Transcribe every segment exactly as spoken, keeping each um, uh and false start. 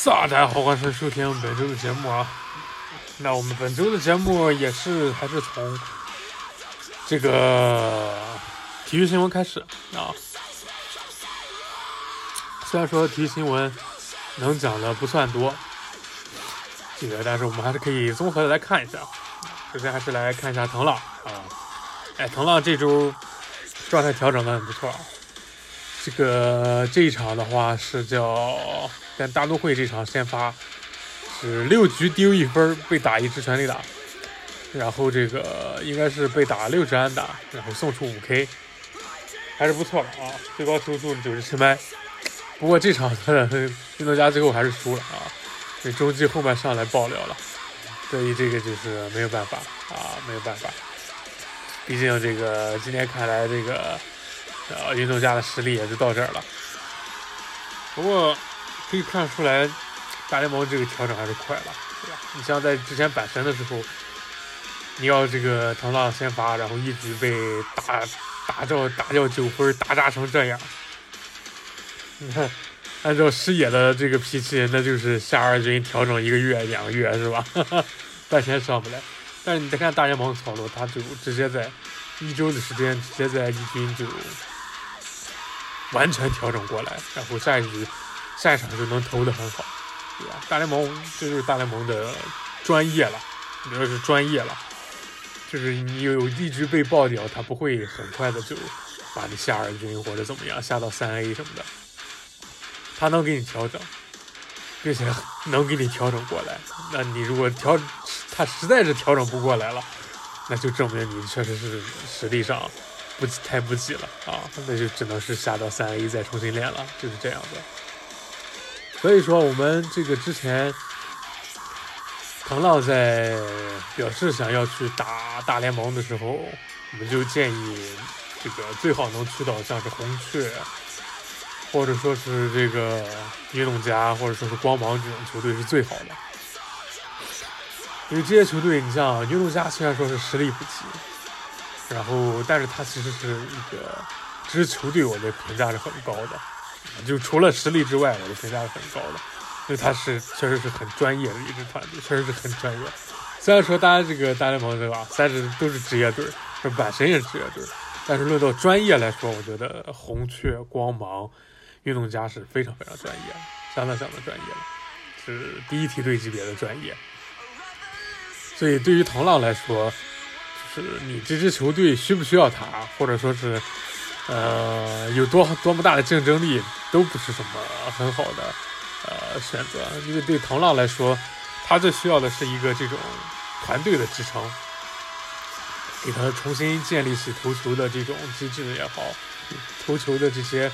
大家好，欢迎收听本周的节目啊。那我们本周的节目也是还是从这个体育新闻开始啊。虽然说体育新闻能讲的不算多，这个但是我们还是可以综合的来看一下。首先还是来看一下藤浪啊，哎，藤浪这周状态调整的很不错啊。这个这一场的话是叫跟大都会这场先发是六局丢一分被打一支全垒打，然后这个应该是被打六支安打，然后送出五 K， 还是不错的啊，最高球速九十七迈。不过这场的运动家最后还是输了啊，这中继后面上来爆料了，所以这个就是没有办法啊，没有办法，毕竟这个今天看来这个。呃，运动家的实力也就到这儿了。不过可以看出来，大联盟这个调整还是快了，对吧？你像在之前阪神的时候，你要这个藤浪先发，然后一局被打打掉打掉九分，打炸成这样，你看，按照师野的这个脾气，那就是下二军调整一个月、两个月是吧？半天上不来。但是你再看大联盟的操作，他就直接在一周的时间，直接在一军就。完全调整过来，然后下一局、下一场就能投得很好，对吧？大联盟这就是大联盟的专业了，你说是专业了，就是你有一局被爆掉，他不会很快的就把你下二军或者怎么样下到三 A 什么的，他能给你调整，并且能给你调整过来。那你如果调他实在是调整不过来了，那就证明你确实是实力上。不太不济了啊，那就只能是下到三 A 再重新练了，就是这样的。所以说我们这个之前藤浪在表示想要去打大联盟的时候，我们就建议这个最好能去到像是红雀，或者说是这个运动家，或者说是光芒这种球队是最好的。因为这些球队，你像运动家虽然说是实力不济。然后，但是他其实是一个支球队，我的评价是很高的，就除了实力之外，我的评价是很高的，因为他是确实是很专业的一支团队，确实是很专业。虽然说大家这个大联盟对吧，三支都是职业队，这阪神也是职业队，但是论到专业来说，我觉得红雀、光芒、运动家是非常非常专业的，相当相当专业了，是第一梯队级别的专业。所以对于藤浪来说。是你这支球队需不需要他，或者说是，呃，有多多么大的竞争力，都不是什么很好的呃选择。因为对藤浪来说，他最需要的是一个这种团队的支撑，给他重新建立起投球的这种机制也好，投球的这些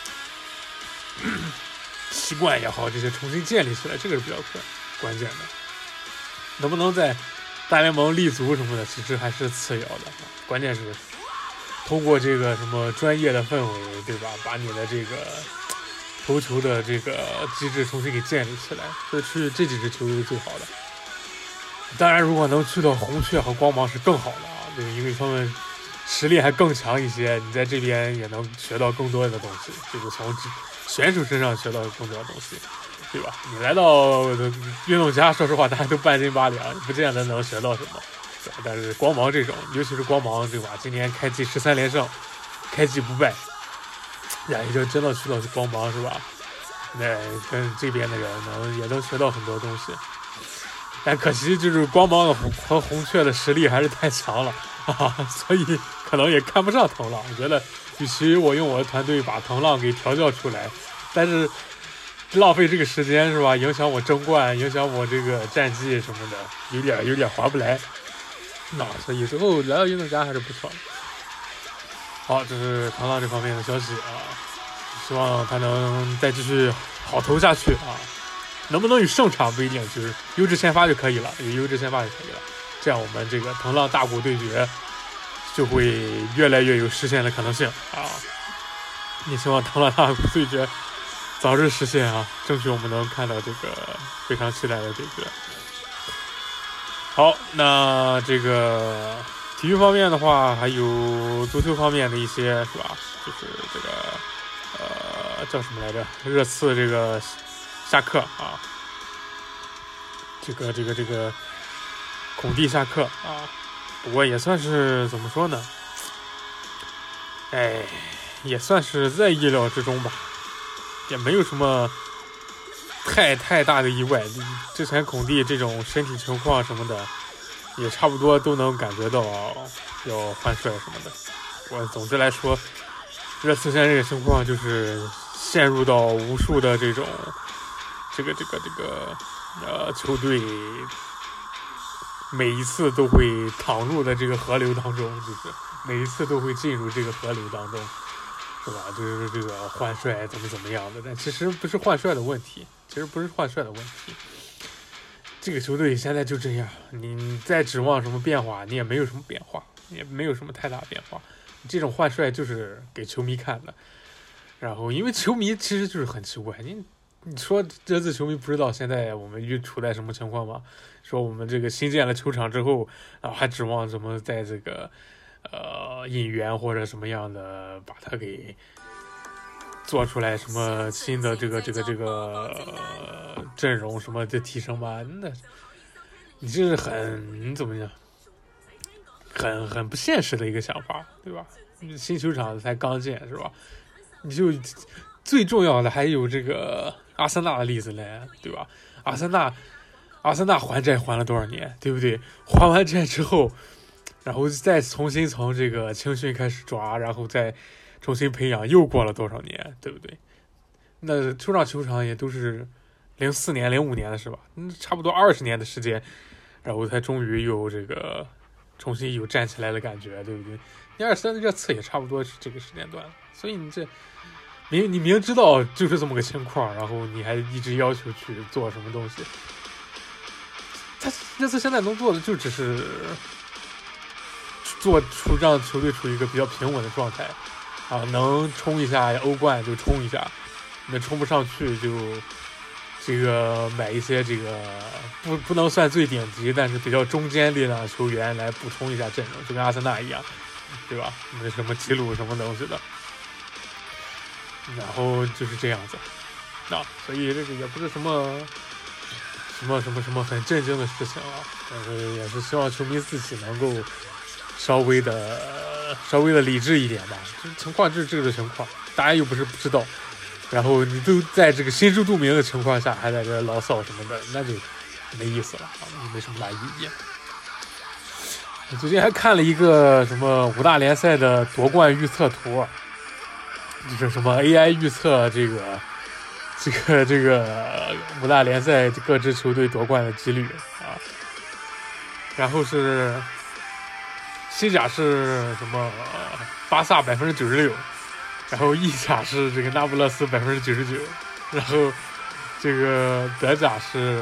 习惯也好，这些重新建立起来，这个是比较关关键的。能不能在大联盟立足什么的，其实还是次要的，关键是通过这个什么专业的氛围，对吧？把你的这个投球的这个机制重新给建立起来，所以去这几支球队是最好的。当然，如果能去到红雀和光芒是更好的啊，对，因为他们实力还更强一些，你在这边也能学到更多的东西，就是从选手身上学到更多的东西。对吧？你来到运动家，说实话，大家都半斤八两，不见得能学到什么。但是光芒这种，尤其是光芒，对吧？今年开季十三连胜，开季不败，呀，也就真的去到光芒是吧？那跟这边的人能也能学到很多东西。但可惜就是光芒的和红雀的实力还是太强了啊，所以可能也看不上藤浪。我觉得，与其我用我的团队把藤浪给调教出来，但是。浪费这个时间是吧？影响我争冠，影响我这个战绩什么的，有点有点划不来。那所以最后来到运动家还是不错的。好，这是藤浪这方面的消息啊，希望他能再继续好投下去啊。能不能与胜场不一定，就是优质先发就可以了，有优质先发就可以了。这样我们这个藤浪大谷对决就会越来越有实现的可能性啊。也希望藤浪大谷对决。早日实现啊！争取我们能看到这个非常期待的对决。好，那这个体育方面的话，还有足球方面的一些是吧？就是这个呃叫什么来着？热刺这个下课啊， 这个这个这个孔蒂下课啊，不过也算是怎么说呢？哎，也算是在意料之中吧，也没有什么太太大的意外。之前孔蒂这种身体情况什么的，也差不多都能感觉到要换帅什么的。我总之来说，热刺现在这个情况就是陷入到无数的这种这个这个这个呃球队每一次都会淌入的这个河流当中，就是每一次都会进入这个河流当中，是吧？就是这个换帅怎么怎么样的，但其实不是换帅的问题，其实不是换帅的问题。这个球队现在就这样，你再指望什么变化，你也没有什么变化，也没有什么太大变化。这种换帅就是给球迷看的，然后因为球迷其实就是很奇怪，你你说这次球迷不知道现在我们又处在什么情况吗？说我们这个新建了球场之后，然后还指望什么在这个呃引援或者什么样的把它给做出来什么新的这个这个这个、呃、阵容什么的提升吗？那你这是很你怎么讲？很很不现实的一个想法，对吧？新球场才刚建是吧？你就最重要的还有这个阿森纳的例子嘞，对吧？阿森纳，阿森纳还债还了多少年，对不对？还完债之后，然后再重新从这个青训开始抓，然后再重新培养，又过了多少年，对不对？那球场球场也都是零四年、零五年的是吧？嗯，差不多二十年的时间，然后才终于有这个。重新有站起来的感觉，对不对？你二三的热刺也差不多是这个时间段，所以你这明你明知道就是这么个情况，然后你还一直要求去做什么东西，他热刺现在能做的就只是做出让球队处于一个比较平稳的状态啊，能冲一下欧冠就冲一下，那冲不上去就。这个买一些这个不不能算最顶级，但是比较中间力量的球员来补充一下阵容，就跟阿森纳一样，对吧？那什么吉鲁什么东西的，然后就是这样子，那、啊、所以这个也不是什么什么什么什么很震惊的事情啊，但是也是希望球迷自己能够稍微的稍微的理智一点吧。这情况就是这个情况，大家又不是不知道。然后你都在这个心知肚明的情况下还在这牢骚什么的，那就没意思了啊，没什么大意义。我最近还看了一个什么五大联赛的夺冠预测图，就是什么 A I 预测这个这个这个五大联赛各支球队夺冠的几率啊。然后是西甲是什么巴萨百分之九十六。然后意甲是这个那不勒斯百分之九十九，然后这个德甲是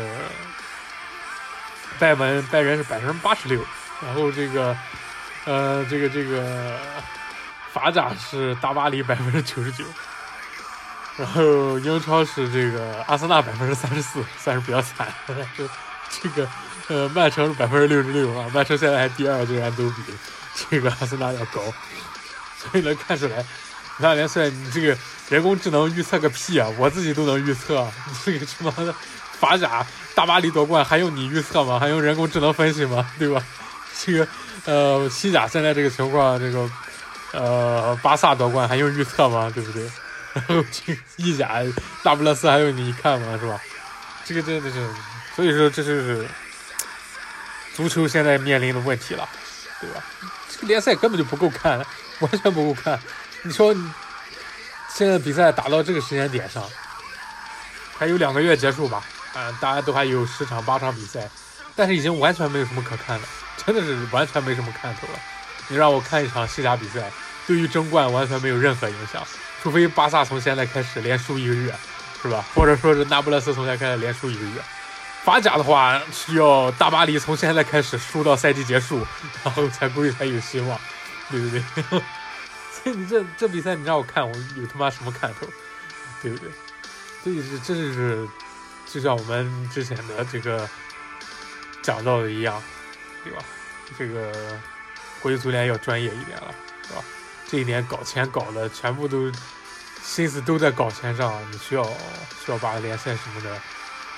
拜仁拜仁是百分之八十六，然后这个呃这个这个法甲是大巴黎百分之九十九，然后英超是这个阿森纳百分之三十四，算是比较惨。就这个呃曼城是百分之六十六啊，曼城现在还第二，竟然都比这个阿森纳要高，所以能看出来。五大联赛，你这个人工智能预测个屁啊！我自己都能预测，你这个他妈的法甲大巴黎夺冠还用你预测吗？还用人工智能分析吗？对吧？这个呃西甲现在这个情况，这个呃巴萨夺冠还用预测吗？对不对？然后这个意甲那不勒斯还用你看吗？是吧？这个真的是，所以说这是足球现在面临的问题了，对吧？这个联赛根本就不够看，完全不够看。你说你现在比赛打到这个时间点上，还有两个月结束吧？啊、呃，大家都还有十场八场比赛，但是已经完全没有什么可看的，真的是完全没什么看头了。你让我看一场西甲比赛，对于争冠完全没有任何影响，除非巴萨从现在开始连输一个月，是吧？或者说是那不勒斯从现在开始连输一个月。法甲的话是要大巴黎从现在开始输到赛季结束，然后才估计才有希望，对不对？你这这比赛你让我看，我有他妈什么看头，对不对？这就是这就是就像我们之前的这个讲到的一样，对吧？这个国际足联要专业一点了，是吧？这一年搞钱搞的全部都心思都在搞钱上，你需要需要把联赛什么的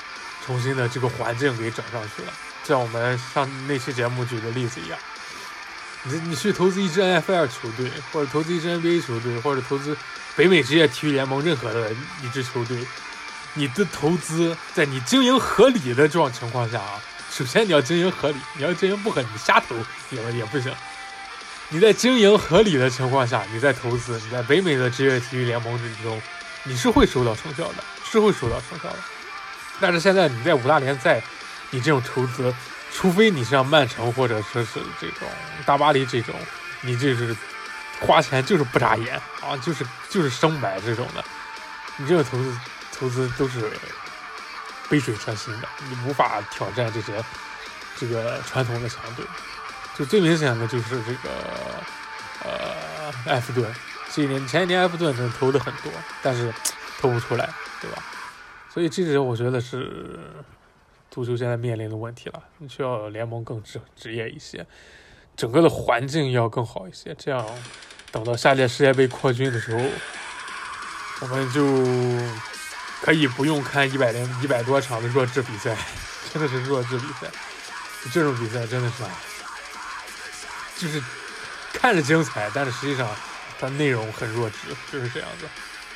重新的这个环境给整上去了。像我们上那期节目举的例子一样，你你去投资一支 N F L 球队，或者投资一支 N B A 球队，或者投资北美职业体育联盟任何的一支球队，你的投资在你经营合理的这种情况下啊，首先你要经营合理，你要经营不合理，你瞎投也也不行。你在经营合理的情况下，你在投资，你在北美的职业体育联盟之中，你是会收到成效的，是会收到成效的。但是现在你在五大联赛，你这种投资，除非你像曼城或者说是这种大巴黎这种，你这是花钱就是不眨眼啊，就是就是生买这种的，你这种投资投资都是杯水车薪的，你无法挑战这些这个传统的强队。就最明显的就是这个呃埃弗顿，这一年前一年埃弗顿能投的很多，但是投不出来，对吧？所以这是我觉得是足球现在面临的问题了，你需要联盟更职职业一些，整个的环境要更好一些，这样等到下届世界杯扩军的时候，我们就可以不用看一百零一百多场的弱智比赛，真的是弱智比赛，这种比赛真的是就是看着精彩，但是实际上它内容很弱智，就是这样子。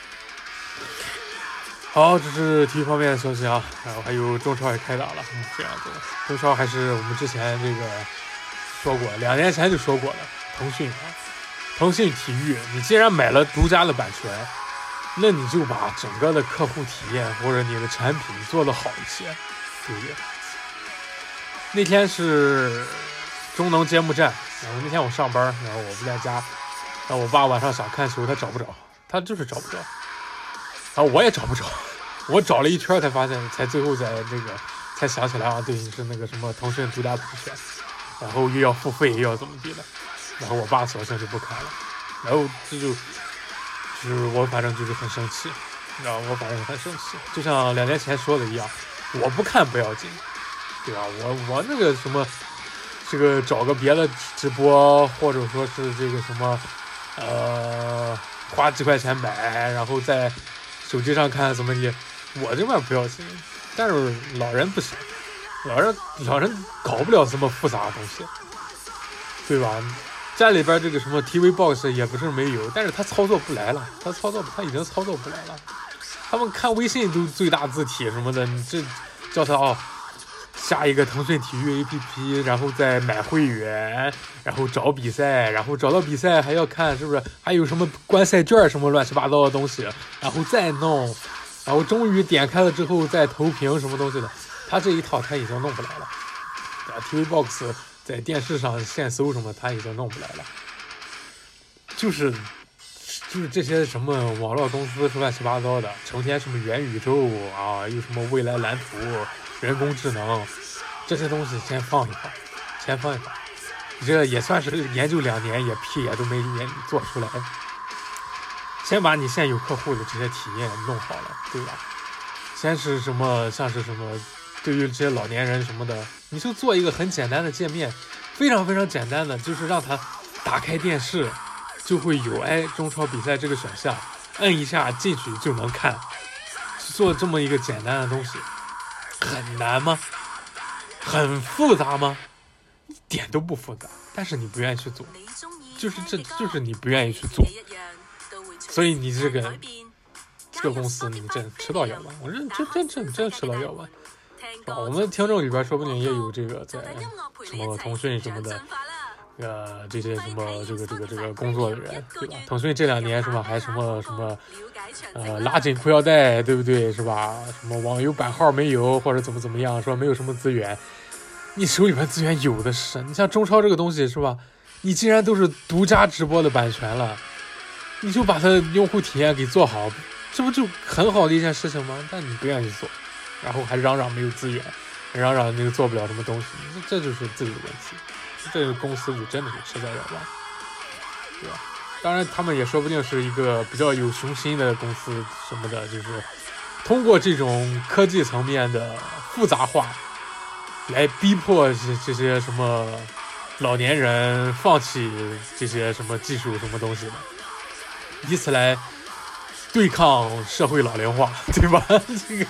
好，这是体育方面的消息啊，然后还有中超也开打了，嗯、这样子。中超还是我们之前这个说过，两年前就说过了，腾讯啊，腾讯体育，你既然买了独家的版权，那你就把整个的客户体验或者你的产品做得好一些，对不对？那天是中能揭幕战，然后那天我上班，然后我不在家，然后我爸晚上想看球，他找不着，他就是找不着，然后我也找不着，我找了一圈才发现，才最后在这个才想起来啊，对，是那个什么腾讯独家版权，然后又要付费又要怎么地的，然后我爸索性就不看了，然后这就就是我反正就是很生气，然后我反正很生气，就像两年前说的一样，我不看不要紧，对吧？我我那个什么。这个找个别的直播，或者说是这个什么，呃，花几块钱买，然后在手机上看怎么的，我这边不要紧。但是老人不行，老人老人搞不了这么复杂的东西，对吧？家里边这个什么 T V Box 也不是没有，但是他操作不来了，他操作他已经操作不来了。他们看微信都最大字体什么的，你这叫他哦。下一个腾讯体育 A P P， 然后再买会员，然后找比赛，然后找到比赛还要看是不是还有什么观赛券什么乱七八糟的东西，然后再弄，然后终于点开了之后再投屏什么东西的，他这一套他已经弄不来了。T V Box 在电视上现搜什么他已经弄不来了，就是就是这些什么网络公司是乱七八糟的，成天什么元宇宙啊，又什么未来蓝图。人工智能这些东西先放一放，先放一放，这也算是研究两年，也屁也都没研做出来。先把你现有客户的这些体验弄好了，对吧？先是什么，像是什么，对于这些老年人什么的，你就做一个很简单的界面，非常非常简单的，就是让他打开电视，就会有哎中超比赛这个选项，摁一下进去就能看，做这么一个简单的东西。很难吗？很复杂吗？一点都不复杂，但是你不愿意去做，就是这就是你不愿意去做，所以你这个这个公司你真吃到药丸，我认真真真真吃到药丸。我们听众里边说不定也有这个在什么腾讯什么的，呃，这些什么这个这个这个工作的人，对吧？腾讯这两年是吧，还什么什么。呃，拉紧裤腰带，对不对？是吧？什么网游版号没有，或者怎么怎么样，说没有什么资源，你手里边资源有的是。你像中超这个东西，是吧？你既然都是独家直播的版权了，你就把它用户体验给做好，这不就很好的一件事情吗？但你不愿意做，然后还嚷嚷没有资源，嚷嚷那个做不了什么东西，这就是自己的问题。这个公司就真的是吃在药丸，对吧？当然他们也说不定是一个比较有雄心的公司什么的，就是通过这种科技层面的复杂化来逼迫这些什么老年人放弃这些什么技术什么东西的，以此来对抗社会老龄化，对吧？这个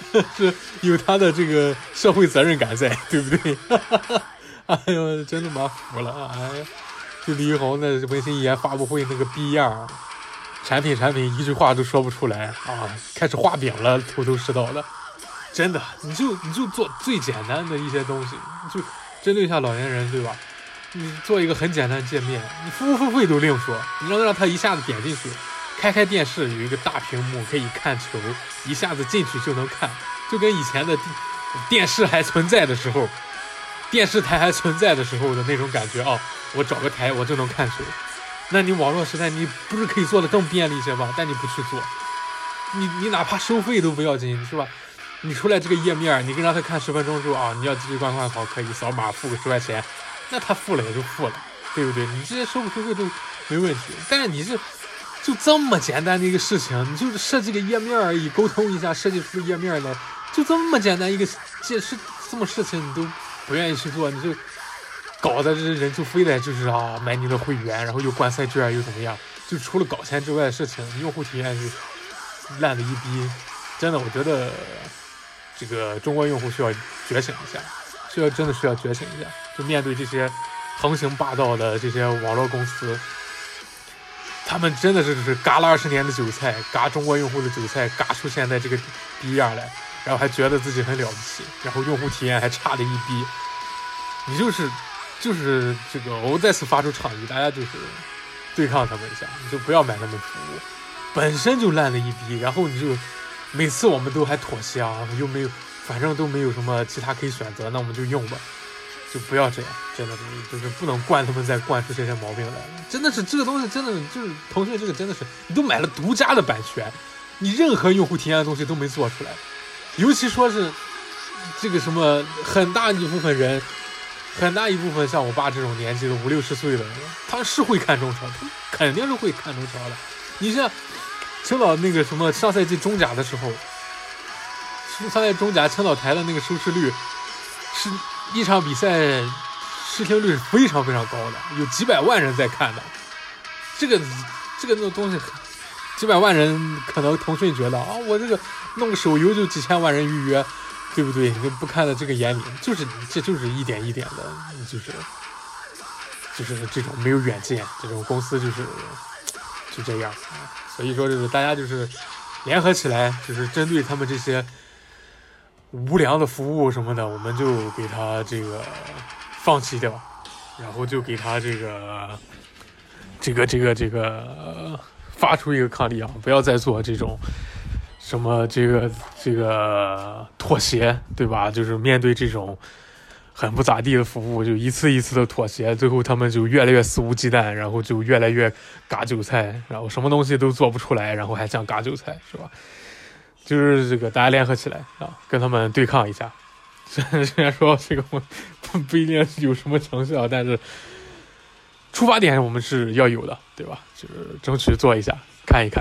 是有他的这个社会责任感在，对不对？哎呦，真的妈服了！哎呀，就李易宏那文心一言发布会那个逼样，产品产品一句话都说不出来啊，开始画饼了，头头是道的。真的，你就你就做最简单的一些东西，就针对一下老年人，对吧？你做一个很简单的界面，你付不付费都另说，你让让他一下子点进去，开开电视有一个大屏幕可以看球，一下子进去就能看，就跟以前的电视还存在的时候，电视台还存在的时候的那种感觉啊、哦！我找个台我就能看球。那你网络时代你不是可以做的更便利一些吗？但你不去做，你你哪怕收费都不要紧，是吧？你出来这个页面，你跟让他看十分钟之后啊，你要继续观看好，可以扫码付个十块钱，那他付了也就付了，对不对？你这些收不收费都没问题。但是你是就这么简单的一个事情，你就是设计个页面而已，沟通一下，设计出个页面来，就这么简单一个这是这么事情，你都不愿意去做，你就搞的这人就非得就是啊买你的会员，然后又灌赛券又怎么样？就除了搞钱之外的事情，用户体验就烂的一逼。真的，我觉得。这个中国用户需要觉醒一下，需要真的需要觉醒一下，就面对这些横行霸道的这些网络公司，他们真的是是嘎了二十年的韭菜，嘎中国用户的韭菜，嘎出现在这个逼样来，然后还觉得自己很了不起，然后用户体验还差的一逼，你就是就是这个，我再次发出倡议，大家就是对抗他们一下，你就不要买他们服务，本身就烂的一逼，然后你就。每次我们都还妥协啊，又没有，反正都没有什么其他可以选择，那我们就用吧，就不要这样，真的就是不能惯他们再惯出这些毛病来。真的是这个东西，真的就是腾讯这个真的是，你都买了独家的版权，你任何用户体验的东西都没做出来，尤其说是这个什么很大一部分人，很大一部分像我爸这种年纪的五六十岁的人，他是会看中超，他肯定是会看中超的。你像。青岛那个什么上赛季中甲的时候，上赛季中甲青岛台的那个收视率，是一场比赛视听率是非常非常高的，有几百万人在看的。这个这个那种东西，几百万人可能腾讯觉得啊，我这个弄个手游就几千万人预约，对不对？你不看在这个眼里，就是这就是一点一点的，就是就是这种没有远见，这种公司就是就这样。所以说，就是大家就是联合起来，就是针对他们这些无良的服务什么的，我们就给他这个放弃掉，然后就给他这个这个这个这个发出一个抗议啊！不要再做这种什么这个这个妥协，对吧？就是面对这种。很不咋地的服务，就一次一次的妥协，最后他们就越来越肆无忌惮，然后就越来越嘎韭菜，然后什么东西都做不出来，然后还想嘎韭菜，是吧？就是这个大家联合起来啊，跟他们对抗一下。虽然说这个不不一定有什么成效，但是出发点我们是要有的，对吧？就是争取做一下，看一看。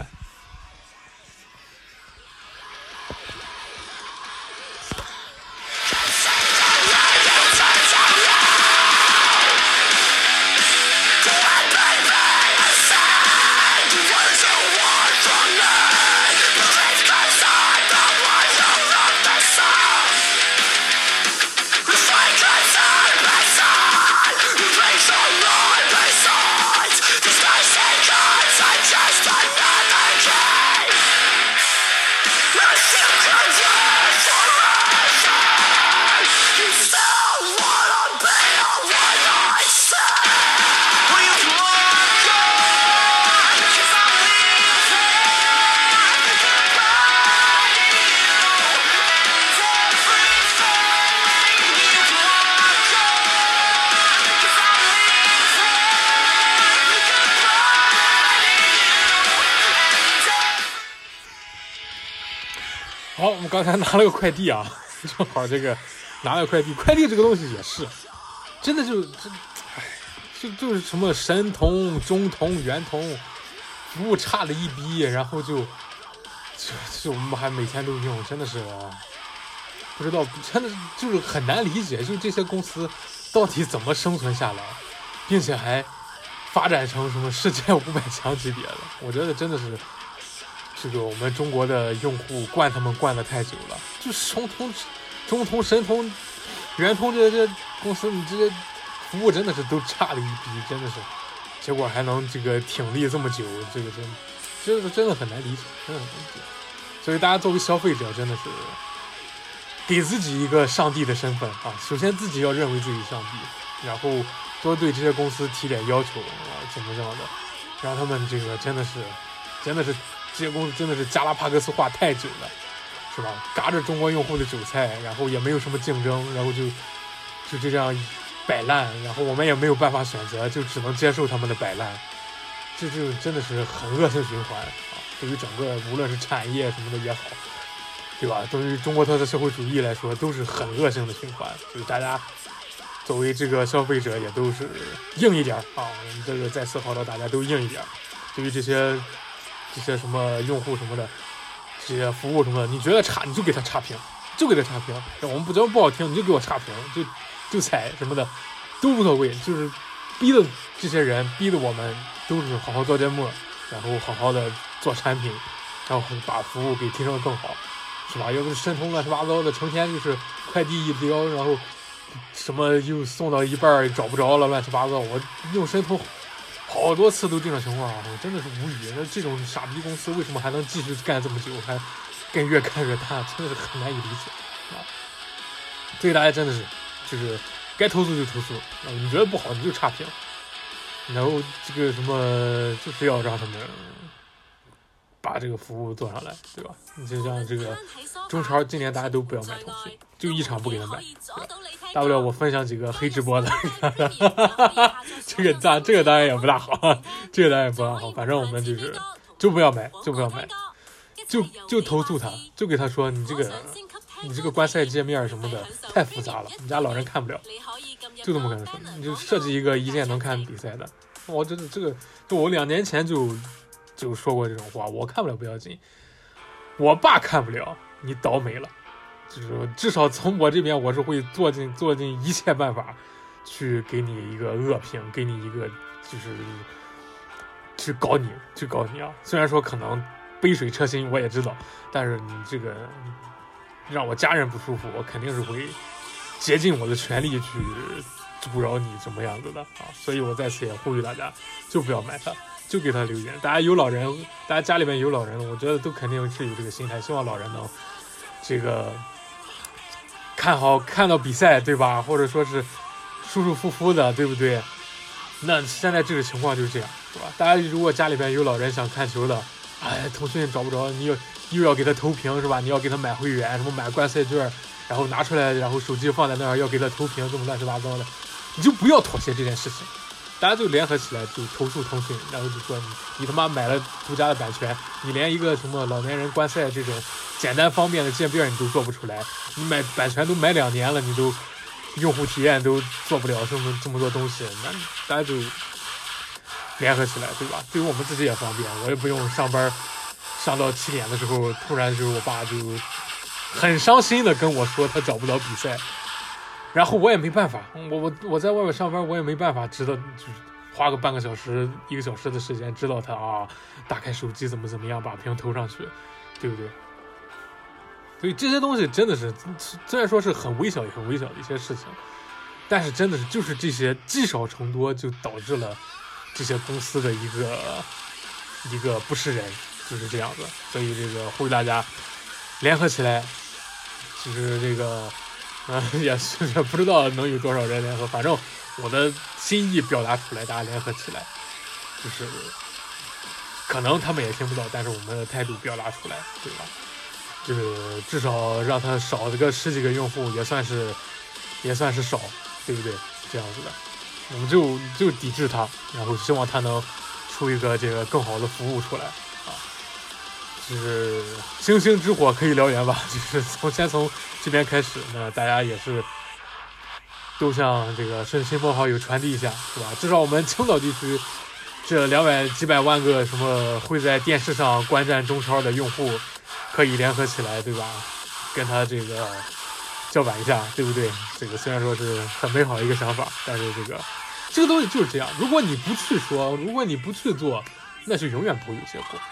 好，我们刚才拿了个快递啊，正好这个拿了个快递，快递这个东西也是，真的就这，哎，就就是什么神童、中童、圆童，服务差了一逼，然后就就就我们还每天都用，真的是不知道，真的就是很难理解，就这些公司到底怎么生存下来，并且还发展成什么世界五百强级别的，我觉得真的是这个我们中国的用户惯他们惯的太久了，就中通、中通、神通、圆通这些公司，你这些服务真的是都差了一逼，真的是，结果还能这个挺立这么久，这个真真的真的很难理解，真的很难理解。所以大家作为消费者，真的是给自己一个上帝的身份啊！首先自己要认为自己上帝，然后多对这些公司提点要求啊，怎么样的，让他们这个真的是，真的是这些公司真的是加拉帕戈斯化太久了，是吧？嘎着中国用户的韭菜，然后也没有什么竞争，然后就就这样摆烂，然后我们也没有办法选择，就只能接受他们的摆烂，这就真的是很恶性循环啊！对于整个无论是产业什么的也好，对吧？对于中国特色社会主义来说，都是很恶性的循环。所以大家作为这个消费者，也都是硬一点啊！我们这个再次号召大家都硬一点。对于这些这些什么用户什么的，这些服务什么的，你觉得差你就给他差评，就给他差评。我们不觉得不好听，你就给我差评，就就踩什么的都无所谓。就是逼的这些人，逼的我们都是好好做节目，然后好好的做产品，然后把服务给提升得更好。是吧？要不是申通乱七八糟的，成天就是快递一撩，然后什么又送到一半找不着了，乱七八糟。我用申通好多次都这种情况啊，我真的是无语。那这种傻逼公司为什么还能继续干这么久，还跟越干越大，真的是很难以理解啊！所以大家真的是就是该投诉就投诉，啊，你觉得不好你就差评，然后这个什么就是要让他们把这个服务做上来，对吧？你就像这个中超，今年大家都不要买腾讯，就一场不给他买，对吧？大不了我分享几个黑直播的，这个当这个当然也不大好，这个当然也不大好。反正我们就是就不要买，就不要买，就就投诉他，就给他说你这个你这个观赛界面什么的太复杂了，你家老人看不了，就这么跟他说。你就设计一个一键能看比赛的，我真的这个就我两年前就。就说过这种话，我看不了不要紧，我爸看不了，你倒霉了。就是说至少从我这边，我是会做尽做尽一切办法，去给你一个恶评，给你一个就是去搞你，去搞你啊！虽然说可能杯水车薪，我也知道，但是你这个让我家人不舒服，我肯定是会竭尽我的全力去阻挠你怎么样子的啊！所以我在此也呼吁大家，就不要买它。就给他留言，大家有老人，大家家里面有老人，我觉得都肯定是有这个心态，希望老人能这个看好看到比赛，对吧？或者说是舒舒服服的，对不对？那现在这个情况就是这样，是吧？大家如果家里边有老人想看球的，哎，腾讯找不着，你又又要给他投屏，是吧？你要给他买会员，什么买观赛券，然后拿出来，然后手机放在那儿要给他投屏，这么乱七八糟的，你就不要妥协这件事情。大家就联合起来就投诉腾讯，然后就说你你他妈买了独家的版权，你连一个什么老年人观赛这种简单方便的界面你都做不出来，你买版权都买两年了，你都用户体验都做不了这么这么多东西，那大家就联合起来，对吧？对于我们自己也方便，我也不用上班上到七点的时候，突然就是我爸就很伤心的跟我说他找不到比赛。然后我也没办法，我我我在外面上班，我也没办法知道，就是花个半个小时、一个小时的时间知道他啊，打开手机怎么怎么样把屏投上去，对不对？所以这些东西真的是，虽然说是很微小、也很微小的一些事情，但是真的是就是这些积少成多，就导致了这些公司的一个一个不是人，就是这样子。所以这个呼吁大家联合起来，就是这个。啊，也是也不知道能有多少人联合，反正我的心意表达出来，大家联合起来，就是可能他们也听不到，但是我们的态度表达出来，对吧？就是至少让他少这个十几个用户，也算是也算是少，对不对？这样子的，我们就就抵制他，然后希望他能出一个这个更好的服务出来啊。就是星星之火可以燎原吧，就是从先从这边开始，那大家也是都向这个顺亲朋好友传递一下，是吧？至少我们青岛地区这两百几百万个什么会在电视上观战中超的用户，可以联合起来，对吧？跟他这个叫板一下，对不对？这个虽然说是很美好的一个想法，但是这个这个东西就是这样，如果你不去说，如果你不去做，那就永远不会有结果。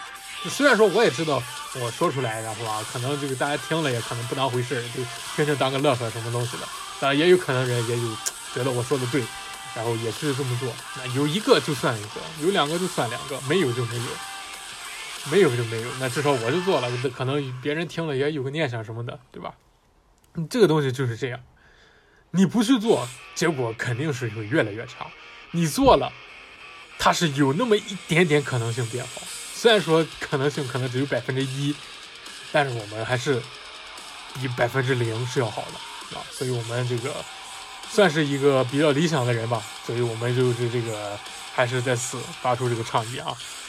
虽然说我也知道我说出来，然后啊，可能这个大家听了也可能不当回事，就听听当个乐呵什么东西的。当然也有可能人也有觉得我说的对，然后也是这么做。那有一个就算一个，有两个就算两个，没有就没有，没有就没有。那至少我就做了，可能别人听了也有个念想什么的，对吧？这个东西就是这样，你不去做，结果肯定是会越来越差。你做了，它是有那么一点点可能性变好，虽然说可能性可能只有百分之一，但是我们还是比百分之零是要好的啊。所以我们这个算是一个比较理想的人吧，所以我们就是这个还是在此发出这个倡议啊。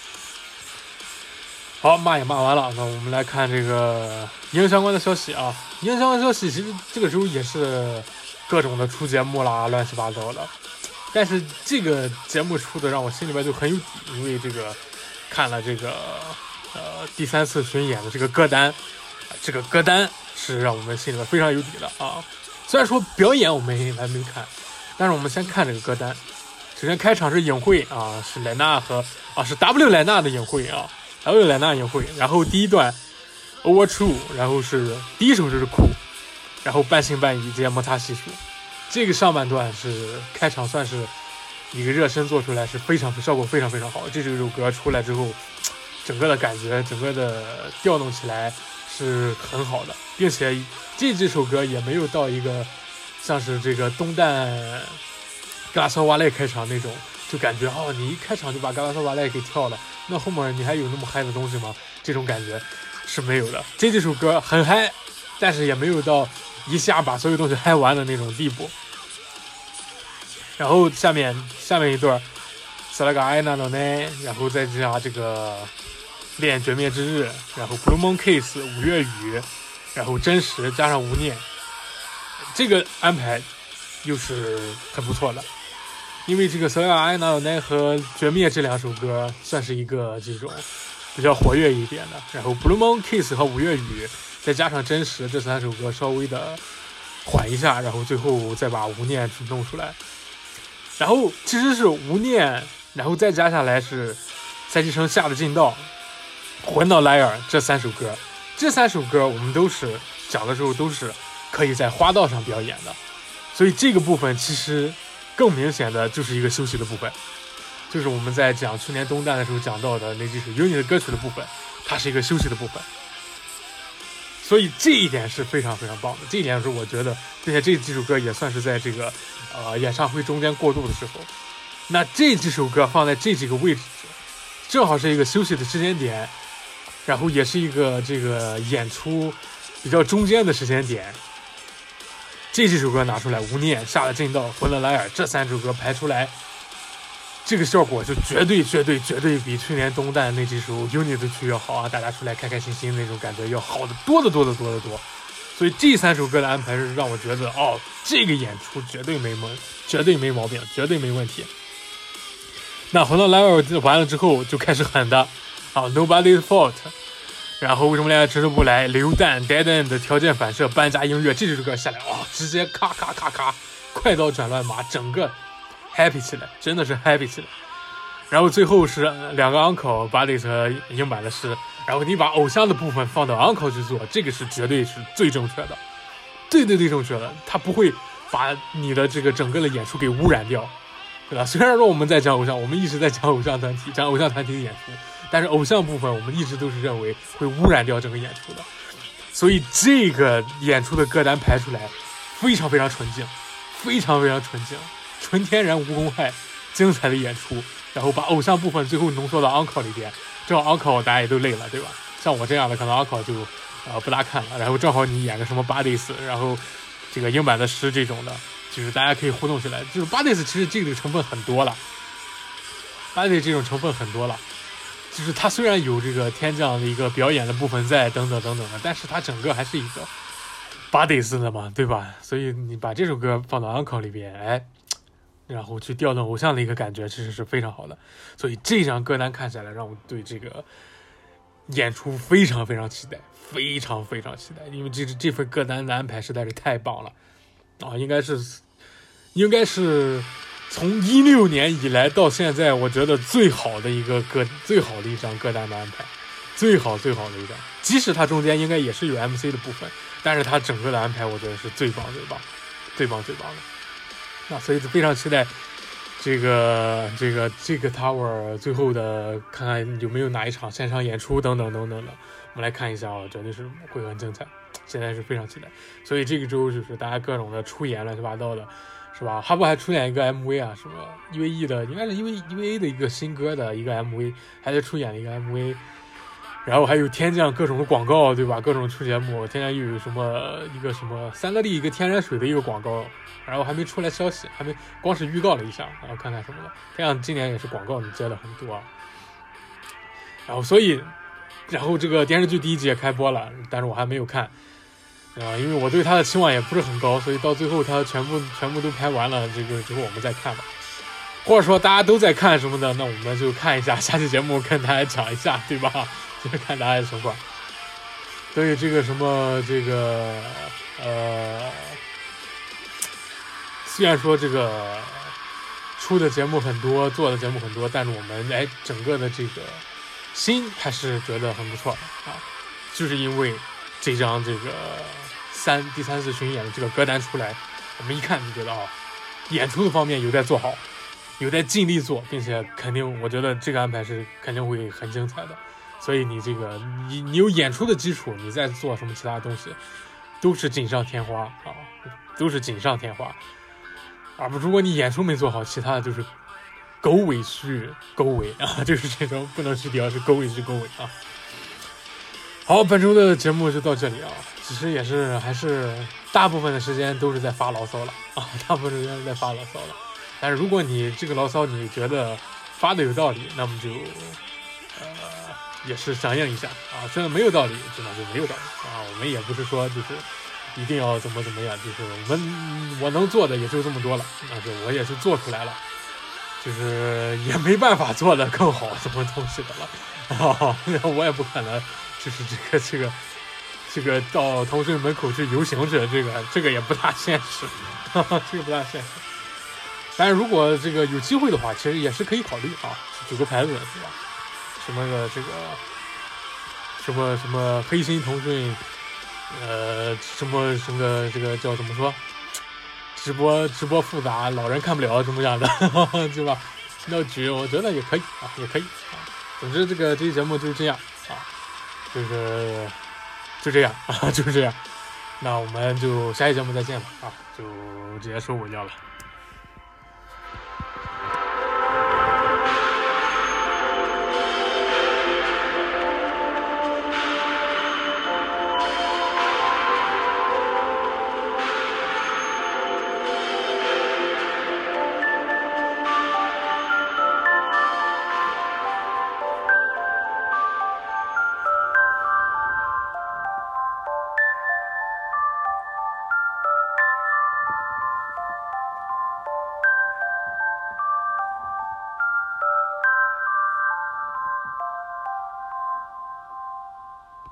好，骂也骂完了，那我们来看这个影相关的消息啊。影相关的消息其实这个时候也是各种的出节目啦，乱七八糟的。但是这个节目出的让我心里边就很有底，因为这个看了这个呃第三次巡演的这个歌单，这个歌单是让我们心里边非常有底的啊。虽然说表演我们还没看，但是我们先看这个歌单。首先开场是影会啊，是莱纳和啊是 W 莱纳的影会啊。W 莱纳影会，然后第一段 Over True， 然后是第一首就是酷，然后半信半疑这些摩擦系数。这个上半段是开场算是一个热身做出来是非常效果非常非常好。这首歌出来之后，整个的感觉整个的调动起来是很好的，并且这这首歌也没有到一个像是这个东旦格拉索瓦莱开场那种，就感觉哦你一开场就把格拉索瓦莱给跳了，那后面你还有那么嗨的东西吗？这种感觉是没有的。这这首歌很嗨，但是也没有到一下把所有东西嗨完的那种地步。然后下面下面一段萨拉嘎埃纳诺奈，然后再加这个练绝灭之日，然后 Blue Moon Kiss 五月雨，然后真实加上无念，这个安排又是很不错的。因为这个萨拉嘎埃纳诺奈和绝灭这两首歌算是一个这种比较活跃一点的，然后 Blue Moon Kiss 和五月雨再加上真实这三首歌稍微的缓一下，然后最后再把无念弄出来。然后其实是无念，然后再加下来是赛季城下的劲道，魂到莱尔这三首歌，这三首歌我们都是讲的时候都是可以在花道上表演的，所以这个部分其实更明显的就是一个休息的部分，就是我们在讲去年东旦的时候讲到的那几首 UNI 的歌曲的部分，它是一个休息的部分。所以这一点是非常非常棒的，这一点是我觉得，并且这几首歌也算是在这个呃演唱会中间过渡的时候，那这几首歌放在这几个位置，正好是一个休息的时间点，然后也是一个这个演出比较中间的时间点。这几首歌拿出来，无念、下了劲道、魂了莱尔这三首歌排出来，这个效果就绝对绝对绝对比去年东旦那几首 UNI 的曲要好啊！大家出来开开心心那种感觉要好的多得多得多得多。所以这三首歌的安排是让我觉得，哦，这个演出绝对没毛，绝对没毛病，绝对没问题。那魂了莱尔完了之后就开始狠的啊 ，Nobody's Fault， 然后为什么恋爱迟迟不来？榴弹 Dead End 的条件反射搬家音乐，这首歌下来啊、哦，直接咔咔咔咔，快刀斩乱麻，整个 happy 起来，真的是 happy 起来。然后最后是两个 uncle 把这和英版的诗，然后你把偶像的部分放到 uncle 去做，这个是绝对是最正确的，最最最正确的，他不会把你的这个整个的演出给污染掉，对吧？虽然说我们在讲偶像，我们一直在讲偶像团体，讲偶像团体的演出，但是偶像部分我们一直都是认为会污染掉整个演出的，所以这个演出的歌单排出来非常非常纯净，非常非常纯净，纯天然无公害，精彩的演出。然后把偶像部分最后浓缩到 uncle 里边，正好 uncle 大家也都累了，对吧？像我这样的可能 uncle 就呃不大看了，然后正好你演个什么 bodies， 然后这个英版的诗这种的，就是大家可以互动起来。就是 bodies 其实这个成分很多了 ，bodies 这种成分很多了，就是它虽然有这个天降的一个表演的部分在等等等等的，但是它整个还是一个 bodies 的嘛，对吧？所以你把这首歌放到 uncle 里边，哎。然后去调动偶像的一个感觉，其实是非常好的。所以这张歌单看下来，让我对这个演出非常非常期待，非常非常期待。因为这这份歌单的安排实在是太棒了啊！应该是应该是从一六年以来到现在，我觉得最好的一个歌，最好的一张歌单的安排。 最好最好的一张，即使它中间应该也是有 M C 的部分，但是它整个的安排我觉得是最棒最棒最棒最棒的。那所以非常期待这个这个这个 Tower 最后的，看看有没有哪一场现场演出等等等等的，我们来看一下啊，绝对是会很精彩，现在是非常期待。所以这个周就是大家各种的出演乱七八糟的，是吧？哈布还出演一个 M V 啊，什么 E V E 的，应该是 E V E V A 的一个新歌的一个 M V， 还在出演了一个 M V。然后还有天降各种的广告，对吧？各种出节目，天降又有什么一个什么三乐利一个天然水的一个广告，然后还没出来消息，还没光是预告了一下，然后看看什么的。天降今年也是广告你接了很多啊。然后所以，然后这个电视剧第一集也开播了，但是我还没有看啊，因为我对他的期望也不是很高，所以到最后他全部全部都拍完了，这个之后我们再看吧。或者说大家都在看什么的，那我们就看一下下期节目，跟大家讲一下，对吧？就是看大家的情况。所以这个什么这个呃，虽然说这个出的节目很多，做的节目很多，但是我们哎整个的这个心还是觉得很不错的啊，就是因为这张这个三第三次巡演的这个歌单出来，我们一看就觉得啊，演出的方面有在做好，有在尽力做，并且肯定我觉得这个安排是肯定会很精彩的。所以你这个你你有演出的基础，你再做什么其他东西都是锦上添花啊，都是锦上添花。啊不，如果你演出没做好，其他的就是狗尾续狗尾啊，就是这种不能续貂，是狗尾续狗尾啊。好，本周的节目就到这里啊，其实也是还是大部分的时间都是在发牢骚了啊，大部分时间是在发牢骚了。但是如果你这个牢骚你觉得发的有道理，那么就呃也是响应一下啊，真的没有道理，真的就没有道理啊。我们也不是说就是一定要怎么怎么样，就是我们我能做的也就这么多了，但是我也是做出来了，就是也没办法做的更好什么东西的了啊，我也不可能就是这个这个这个到腾讯门口去游行去，这个这个也不大现实，呵呵这个不大现实。但是如果这个有机会的话，其实也是可以考虑啊，举个牌子是吧？什么个这个什么什么黑心腾讯，呃，什么什么这个叫怎么说？直播直播复杂，老人看不了，怎么样的，对吧？要举，我觉得也可以啊，也可以啊。总之，这个这期节目就是这样啊，就是就这样啊，就是这样。那我们就下期节目再见吧啊，就直接说我要了。